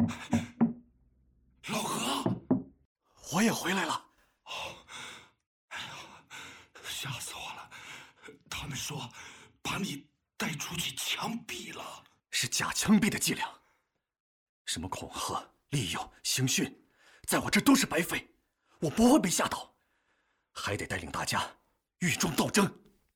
老何， 我也回来了。 哎呀，吓死我了！他们说把你带出去枪毙了， 是假枪毙的伎俩。什么恐吓、利诱、刑讯，在我这都是白费。我不会被吓倒，还得带领大家狱中斗争。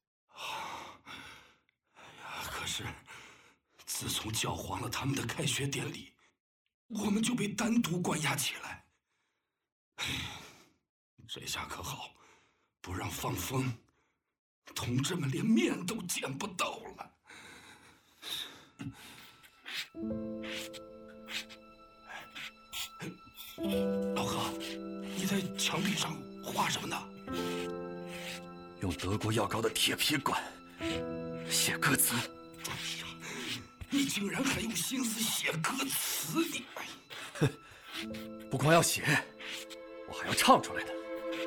可是，自从教皇了他们的开学典礼，我们就被单独关押起来。这下可好，不让放风，同志们连面都见不到了。老何，你在墙壁上画什么呢？ 用德国药膏的铁皮管写歌词。 哎呀，你竟然还有心思写歌词！你， 哼，不光要写，我还要唱出来的。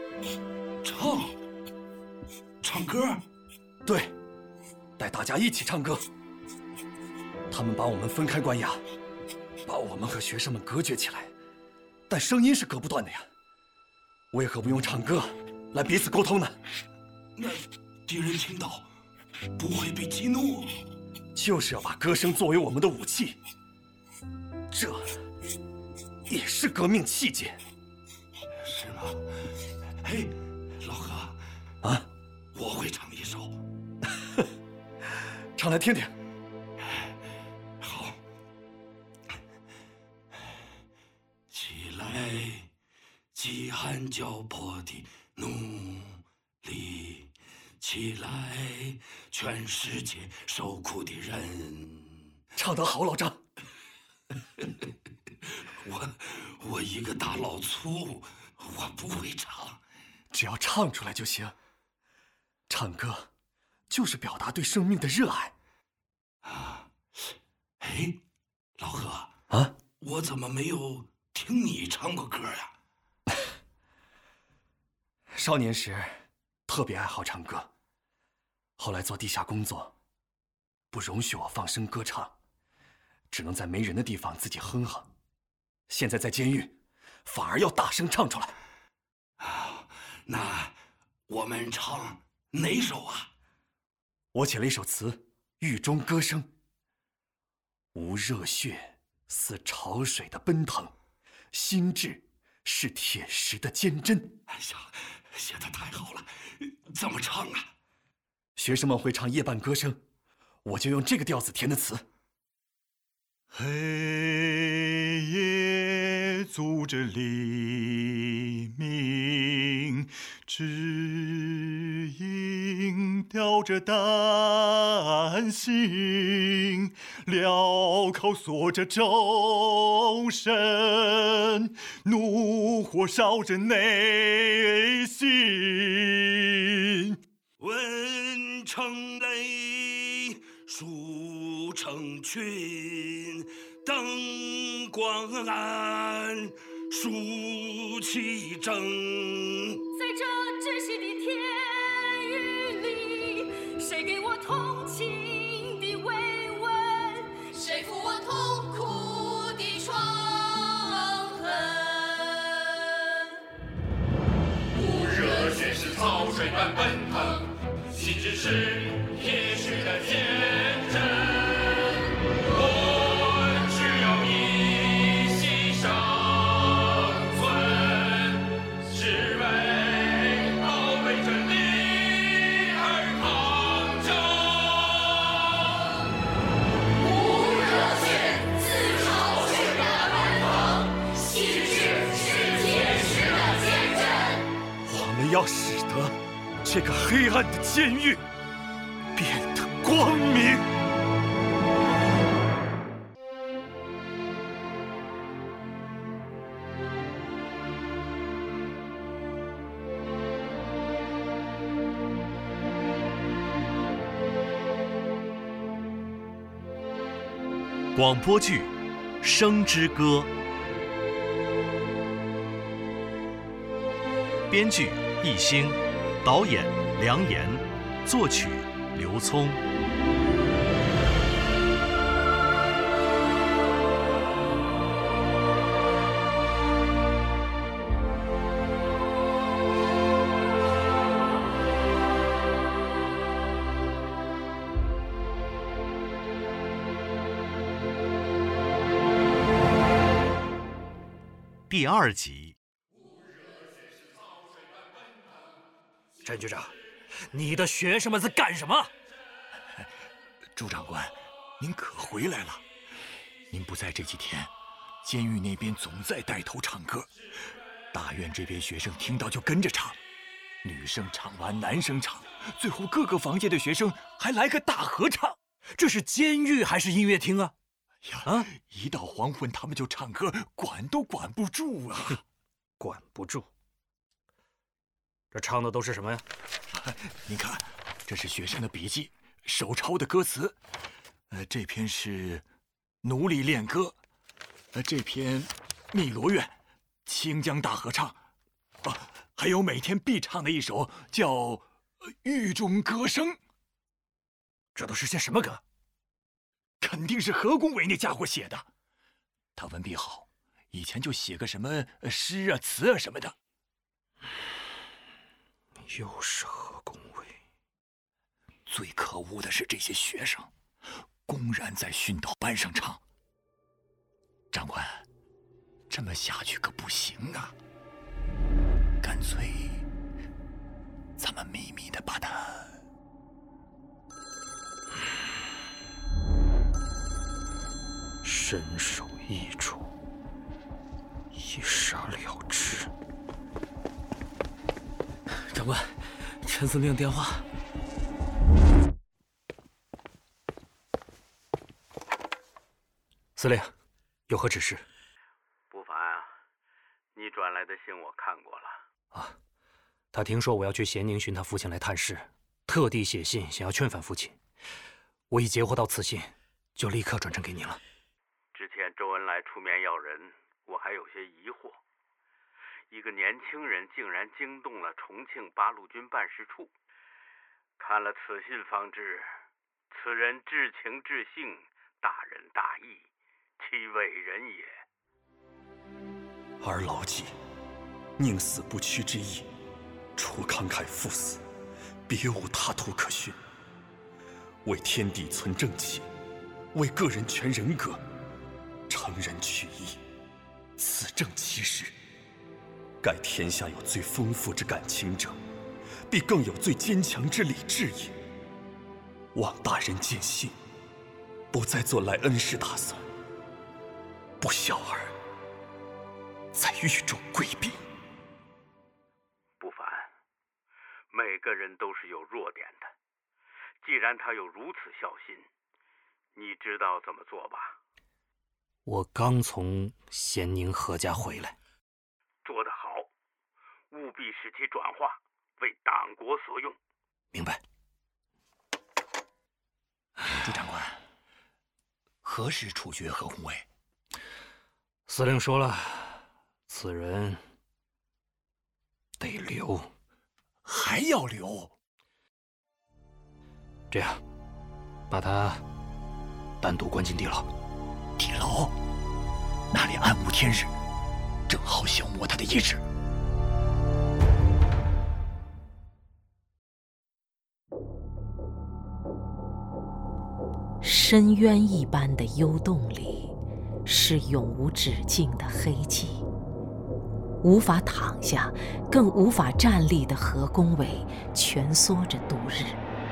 唱歌？ 对，带大家一起唱歌。他们把我们分开关押，把我们和学生们隔绝起来，但声音是隔不断的呀。为何不用唱歌来彼此沟通呢？ 那敌人听到不会被激怒？ 就是要把歌声作为我们的武器，这也是革命器节， 是吗？哎，老何啊， 我会唱一首， 唱来听听。 好，起来，饥寒交迫的奴隶，起来，全世界受苦的人。 唱得好，老张。 我一个大老粗，我不会唱， 只要唱出来就行。唱歌就是表达对生命的热爱。 啊，哎，老何啊， 我怎么没有听你唱过歌呀？ 少年时特别爱好唱歌，后来做地下工作，不容许我放声歌唱，只能在没人的地方自己哼哼。现在在监狱，反而要大声唱出来。 啊，那我们唱哪首啊？ 我写了一首词《狱中歌声》。无热血似潮水的奔腾，心智是铁石的坚贞。 哎呀，写得太好了，怎么唱啊？ 学生们会唱夜半歌声，我就用这个调子填的词。 黑夜阻着黎明，只因吊着担心，镣铐锁着周身，怒火烧着内心。 文成雷，书成群，灯光暗，书气正。 在这窒息的天狱里，谁给我同情的慰问？谁抚我痛苦的创痕？ 无热血是潮水般奔腾，心智是铁石的坚贞。我只要一息生存，是为保卫真理而抗争。 无热血似潮水般奔腾，心智是铁石的坚贞。 我们要使得这个黑暗的监狱变得光明。 广播剧《生之歌》，编剧易星，导演梁岩，作曲刘聪。 第2集。 陈局长，你的学生们在干什么？ 朱长官，您可回来了？您不在这几天，监狱那边总在带头唱歌，大院这边学生听到就跟着唱，女生唱完，男生唱，最后各个房间的学生还来个大合唱。 这是监狱还是音乐厅啊？ 一到黄昏他们就唱歌，管都管不住啊！ 管不住。这唱的都是什么呀？ 您看，这是学生的笔记，手抄的歌词。这篇是奴隶恋歌，这篇汨罗院清江大合唱，还有每天必唱的一首叫《狱中歌声》。 这都是些什么歌？ 肯定是何公伟那家伙写的。他文笔好，以前就写个什么诗啊、词啊什么的。 又是何公伟。 最可恶的是这些学生，公然在训导班上唱。长官，这么下去可不行啊！干脆，咱们秘密的把他…… 身首异处，一杀了之。长官，陈司令电话。司令，有何指示？ 不凡啊，你转来的信我看过了。 他听说我要去咸宁寻他父亲来探视，特地写信想要劝返父亲。我已截获到此信，就立刻转呈给您了。 之前周恩来出面要人，我还有些疑惑。一个年轻人竟然惊动了重庆八路军办事处。看了此信方知，此人至情至性，大仁大义，其伟人也。 儿牢记，宁死不屈之意，除慷慨赴死，别无他途可寻。为天地存正气，为个人全人格，成人取义，此正其实。盖天下有最丰富之感情者，必更有最坚强之理智也。望大人见信，不再做来恩师打算，不孝儿在狱中归病。 不凡，每个人都是有弱点的。既然他有如此孝心，你知道怎么做吧？ 我刚从咸宁何家回来。 做得好，务必使其转化，为党国所用。 明白。 朱长官，何时处决何宏伟？ 司令说了，此人得留。 还要留？ 这样，把他单独关进地牢。 地牢？那里暗无天日，正好消磨他的意志。 深渊一般的幽洞里，是永无止境的黑寂。无法躺下，更无法站立的何公伟蜷缩着度日。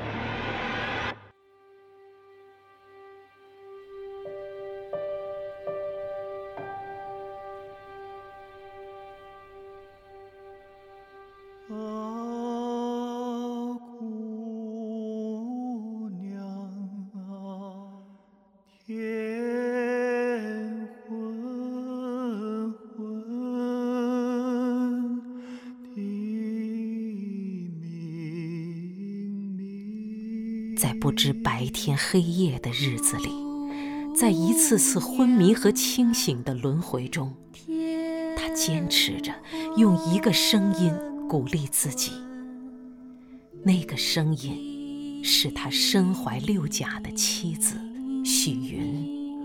在不知白天黑夜的日子里，在一次次昏迷和清醒的轮回中，他坚持着用一个声音鼓励自己。那个声音是他身怀6甲的妻子许云。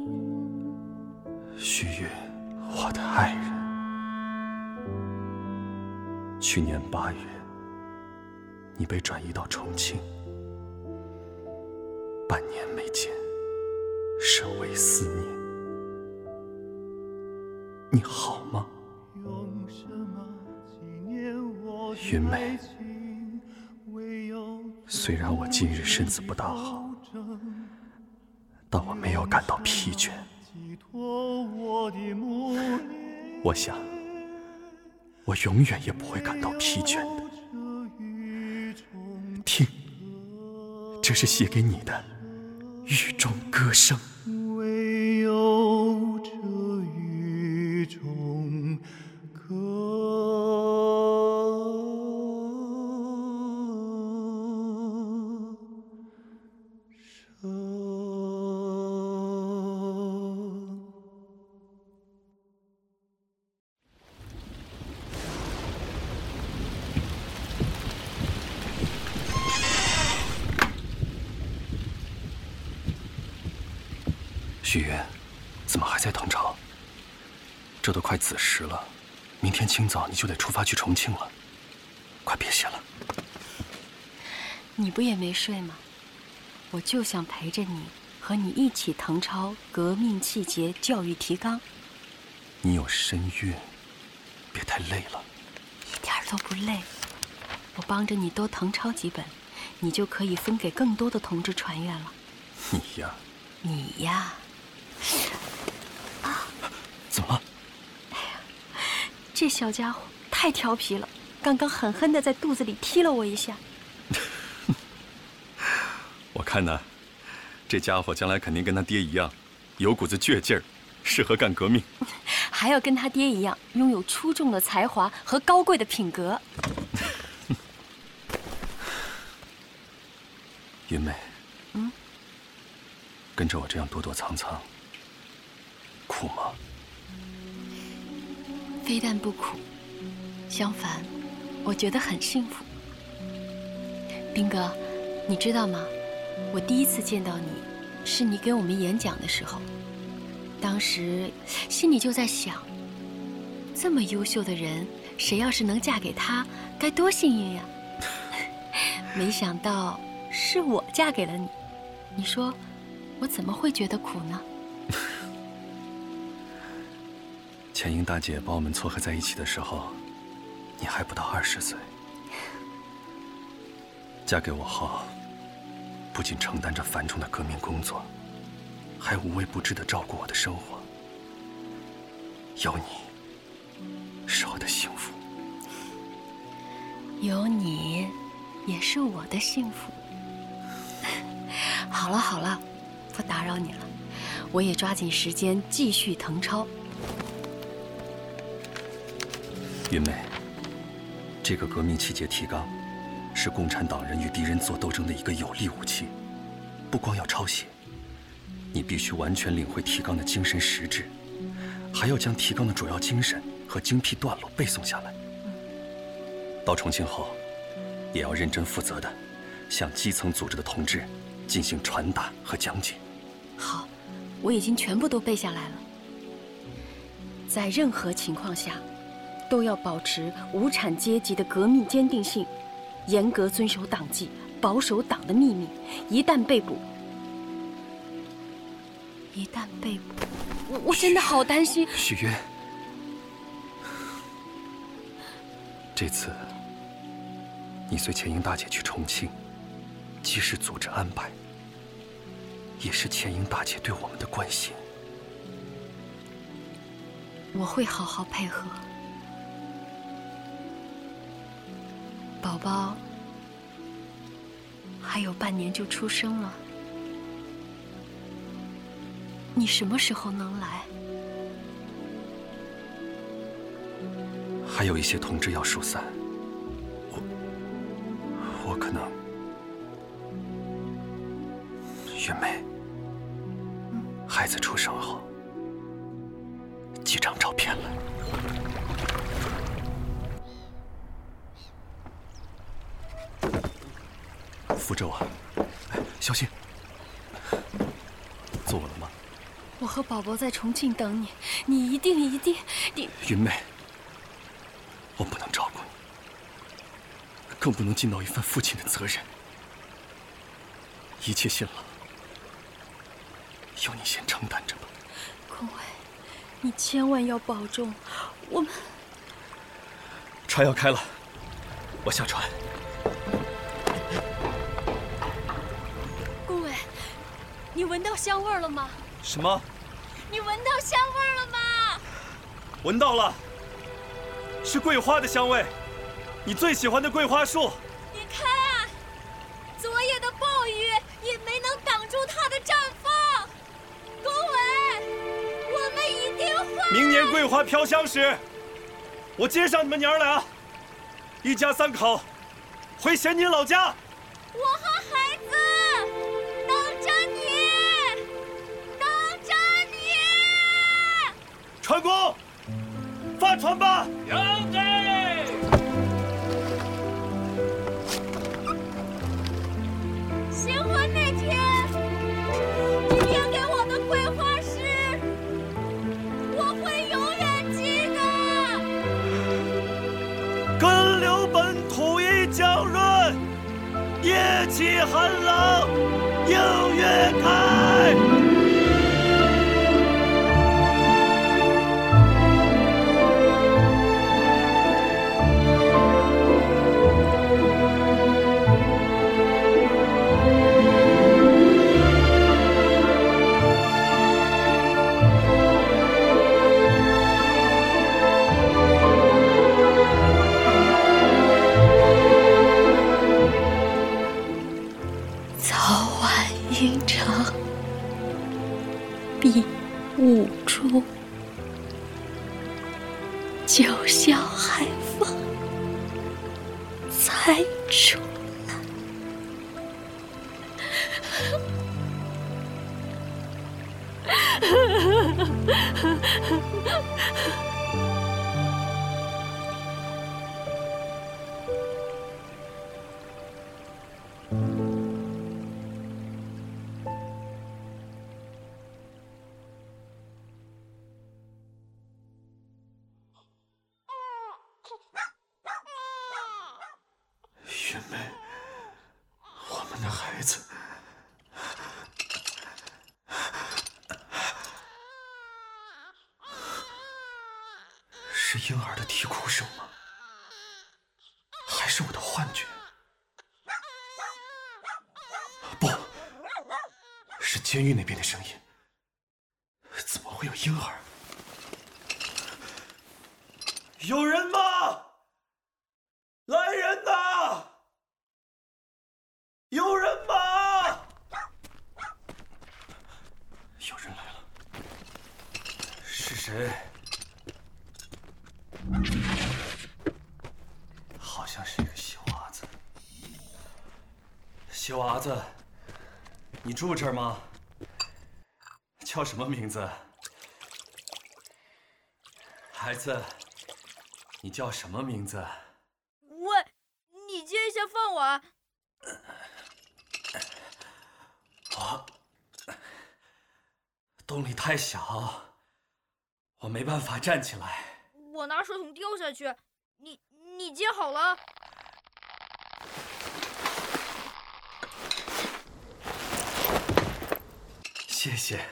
许云，我的爱人，去年8月，你被转移到重庆，半年没见，甚为思念。你好吗？ 云梅，虽然我今日身子不大好，但我没有感到疲倦。我想，我永远也不会感到疲倦的。听，这是写给你的狱中歌声。 唯有这狱中许云，怎么还在唐朝？这都快子时了，明天清早你就得出发去重庆了，快别写了。 你不也没睡吗？我就想陪着你，和你一起誊抄革命气节教育提纲。 你有身孕，别太累了。 一点都不累，我帮着你多誊抄几本，你就可以分给更多的同志传阅了。 你呀， 你呀。 怎么了？ 哎呀，这小家伙太调皮了，刚刚狠狠地在肚子里踢了我一下。 我看呢，这家伙将来肯定跟他爹一样，有股子倔劲儿，适合干革命。 还要跟他爹一样，拥有出众的才华和高贵的品格。 云梅，跟着我这样躲躲藏藏，苦吗？ 非但不苦，相反，我觉得很幸福。兵哥，你知道吗？我第一次见到你，是你给我们演讲的时候。当时心里就在想，这么优秀的人，谁要是能嫁给他，该多幸运呀！没想到是我嫁给了你，你说我怎么会觉得苦呢？ 钱英大姐把我们撮合在一起的时候，你还不到20岁。嫁给我后，不仅承担着繁重的革命工作，还无微不至地照顾我的生活。有你，是我的幸福。 有你，也是我的幸福。好了好了，不打扰你了，我也抓紧时间继续誊抄。 云梅，这个革命气节提纲，是共产党人与敌人做斗争的一个有力武器。不光要抄写，你必须完全领会提纲的精神实质，还要将提纲的主要精神和精辟段落背诵下来。到重庆后，也要认真负责地向基层组织的同志进行传达和讲解。 好，我已经全部都背下来了。在任何情况下，都要保持无产阶级的革命坚定性，严格遵守党纪，保守党的秘密。一旦被捕，我真的好担心。 许云，这次你随钱英大姐去重庆，既是组织安排，也是钱英大姐对我们的关心。 我会好好配合。宝宝还有半年就出生了，你什么时候能来？ 还有一些同志要疏散，我可能……云梅，孩子出生后，寄张照片来。扶着我，小心！坐稳了吗？ 我和宝宝在重庆等你，你一定。 云梅，我不能照顾你，更不能尽到一份父亲的责任。一切辛劳，由你先承担着吧。 坤伟，你千万要保重，我们船要开了，我下船。 顾伟，你闻到香味了吗？ 什么？ 你闻到香味了吗？ 闻到了，是桂花的香味，你最喜欢的桂花树。 你看，昨夜的暴雨也没能挡住它的绽放。顾伟，我们一定会。 明年桂花飘香时，我接上你们娘俩，一家3口回咸宁老家。 我和孩子等着你，等着你。 船工，发船吧！ 有罪！ 新婚那天，你编给我的桂花诗，我会永远记得。 根留本土一江润，夜气寒冷映月开。 早晚阴长，碧雾珠，九霄海风才出来。 云梅，我们的孩子，是婴儿的啼哭声吗？还是我的幻觉？不，是监狱那边的声音。怎么会有婴儿？有人吗？来人呐！有人吗？有人来了。是谁？好像是一个小娃子。小娃子，你住这儿吗？叫什么名字？孩子，你叫什么名字？ 喂，你接一下饭碗。 我洞里太小，我没办法站起来。 我拿水桶丢下去，你接好了。 谢谢。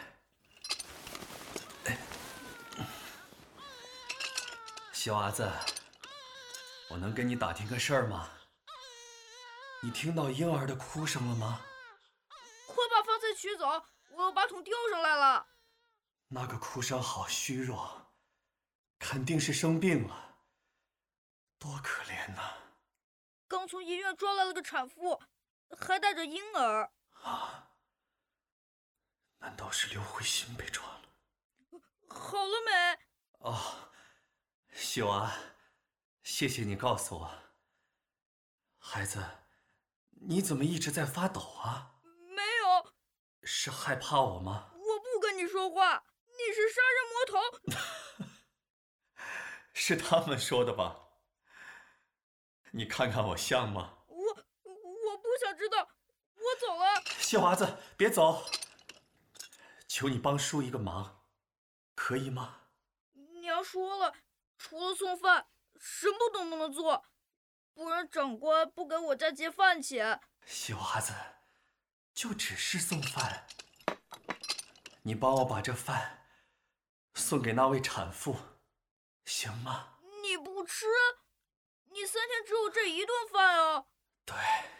小娃子，我能跟你打听个事儿吗？你听到婴儿的哭声了吗？ 快把饭菜取走，我要把桶丢上来了。 那个哭声好虚弱，肯定是生病了，多可怜呐！ 刚从医院抓来了个产妇，还带着婴儿。 啊？难道是刘慧欣被抓了？ 好了没？ 哦，秀安，谢谢你告诉我。孩子，你怎么一直在发抖啊？ 没有。 是害怕我吗？ 我不跟你说话，你是杀人魔头。 是他们说的吧？你看看我像吗？ 我不想知道，我走了。 小娃子，别走，求你帮叔一个忙，可以吗？ 娘说了，除了送饭，什么都不能做，不然长官不给我家结饭钱。 小娃子，就只是送饭，你帮我把这饭送给那位产妇，行吗？ 你不吃？ 你3天只有这1顿饭啊？ 对，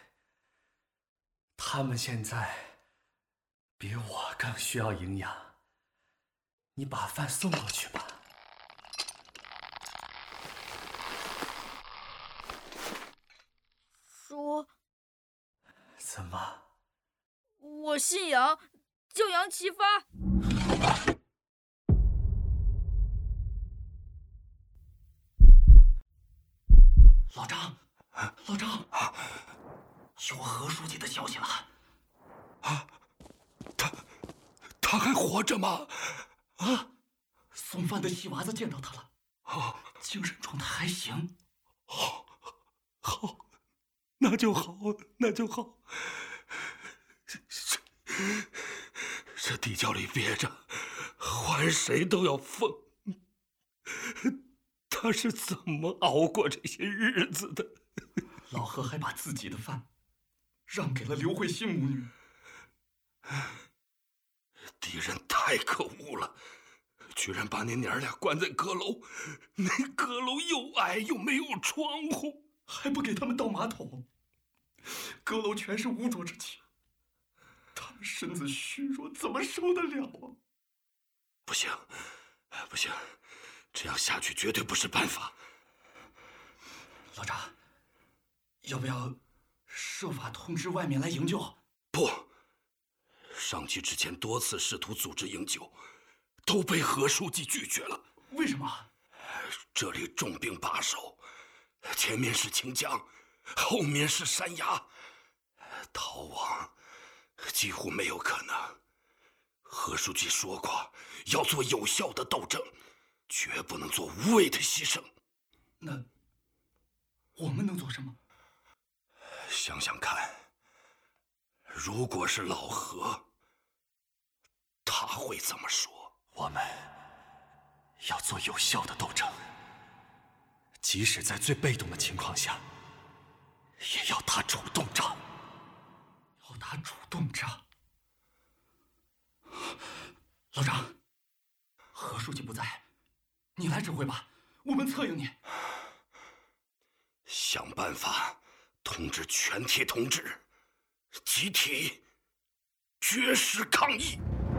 他们现在比我更需要营养。你把饭送过去吧。 说， 怎么？ 我姓杨，叫杨奇发。 老张，老张，有何书记的消息了？ 啊，他还活着吗？ 啊，送饭的戏娃子见到他了。哦，精神状态还行。 好，那就好，那就好。这地窖里憋着，换谁都要疯。他是怎么熬过这些日子的？ 老何还把自己的饭让给了刘慧欣母女。 敌人太可恶了，居然把你娘俩关在阁楼，那阁楼又矮又没有窗户， 还不给他们倒马桶。阁楼全是污浊之气，他们身子虚弱，怎么受得了啊？ 不行，不行，这样下去绝对不是办法。 老张，要不要设法通知外面来营救？ 不，上级之前多次试图组织营救，都被何书记拒绝了。 为什么？ 这里重兵把守，前面是清江，后面是山崖，逃亡几乎没有可能。何书记说过，要做有效的斗争，绝不能做无谓的牺牲。 那我们能做什么？ 想想看，如果是老何，他会怎么说？ 我们要做有效的斗争，即使在最被动的情况下，也要打主动仗。要打主动仗。老张，何书记不在，你来指挥吧，我们策应你。 想办法通知全体同志，集体绝食抗议！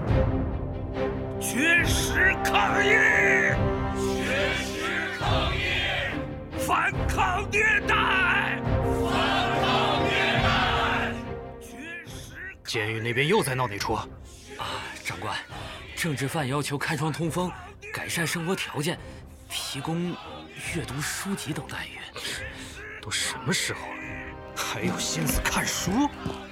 绝食抗议！ 绝食抗议！ 反抗虐待！ 反抗虐待！ 绝食！ 监狱那边又在闹哪出？ 长官，政治犯要求开窗通风，改善生活条件，提供阅读书籍等待遇。 都什么时候了，还有心思看书？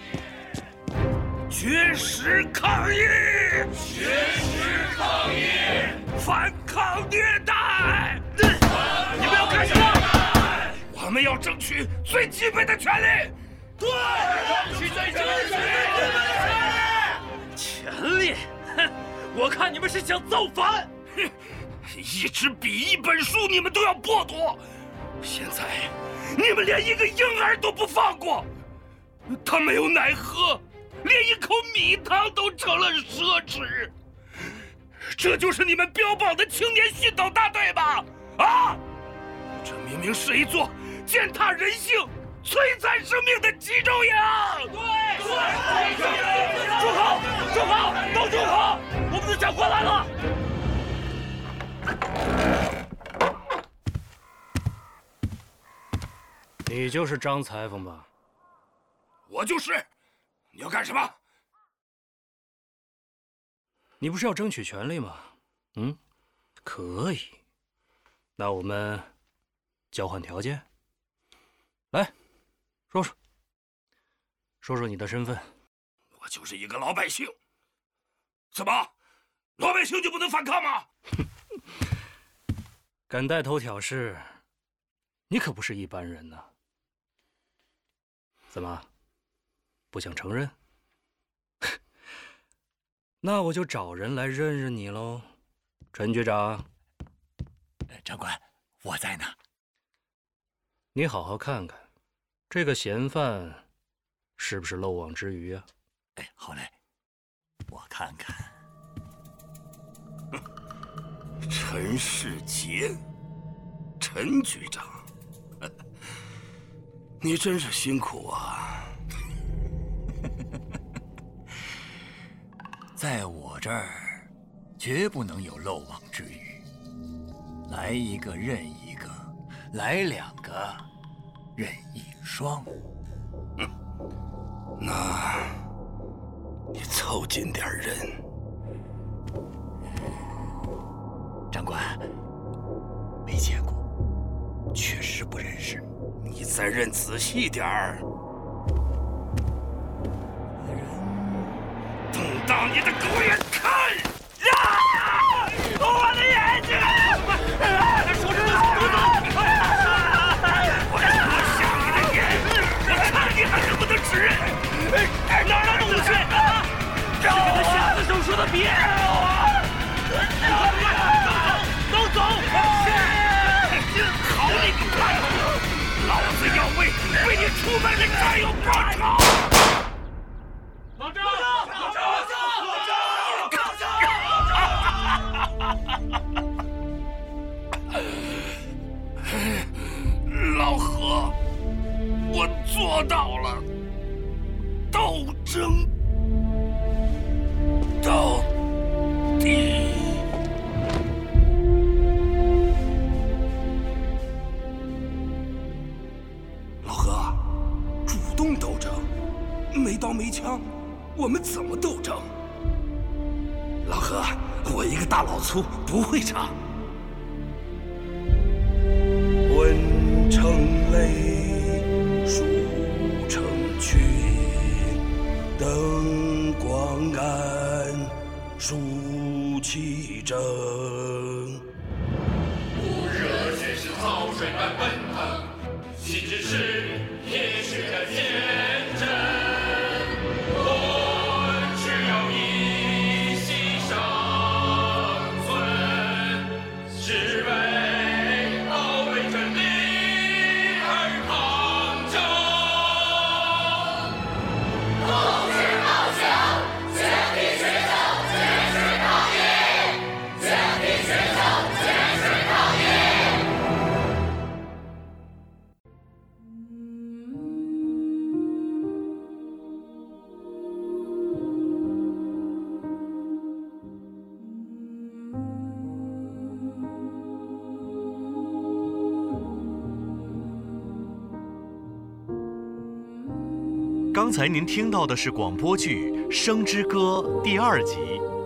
绝食抗议！ 绝食抗议！ 反抗虐待！你们要干什么？我们要争取最基本的权利。 对，争取最基本的权利！哼，我看你们是想造反！ 哼，一支笔一本书你们都要剥夺，现在你们连一个婴儿都不放过，他没有奶喝，连一口米汤都成了奢侈。这就是你们标榜的青年训导大队吧？啊！这明明是一座践踏人性、摧残生命的集中营！对，住口！住口！都住口！我们的长官来了！ 你就是张裁缝吧？ 我就是。你要干什么？ 你不是要争取权利吗？嗯，可以。那我们交换条件。来，说说你的身份。 我就是一个老百姓。怎么，老百姓就不能反抗吗？ 敢带头挑事，你可不是一般人呐。怎么，不想承认？那我就找人来认认你喽。陈局长。 长官，我在呢。 你好好看看，这个嫌犯是不是漏网之鱼啊？ 哎，好嘞，我看看。 陈世杰，陈局长， 你真是辛苦啊！ 在我这儿，绝不能有漏网之鱼。来一个认一个，来两个认一双。 那，你凑近点认。 长官，没见过，确实不认识。 你再认仔细点儿。瞪大你的狗眼看！啊！我的眼睛！手指头不动！我想你的眼，我看你还能不能指认？哪来的武器？是给他下次手术的别人啊！都走！好你个叛徒！老子要为你出卖的战友报仇！老张！老何，我做到了，斗争到底。老何，主动斗争，没刀没枪，我们怎么斗争？老何，我一个大老粗不会唱。文成泪，书成群，灯光暗，书气正。 不热血是潮水般奔腾，心志是铁血的坚贞。我只要一息生存，只为保卫真理而抗争。 同志报效，全体学生坚持抗疫，全体学生坚持抗疫。 刚才您听到的是广播剧《生之歌》第2集。